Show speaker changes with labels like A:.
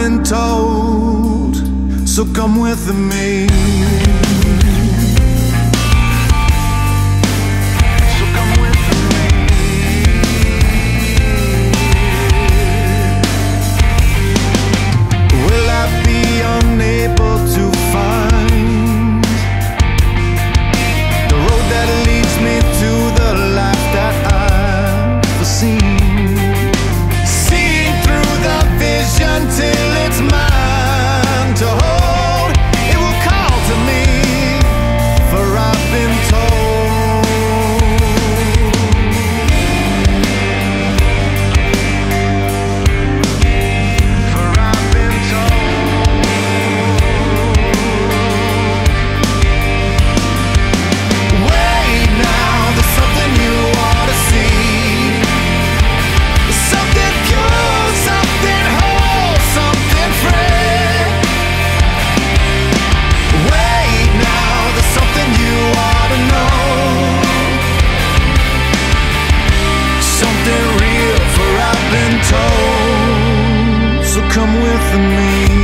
A: been told, so come with me. So come with me. Will I be unable to find the road that leads me to the life that I've foreseen? Till it's mine to hold, it will call to me, for I've been told. For I've been told. Wait now, there's something you ought to see. Something pure, something whole, something free. Wait now, there's something you ought to know. Something real, for I've been told, so come with me.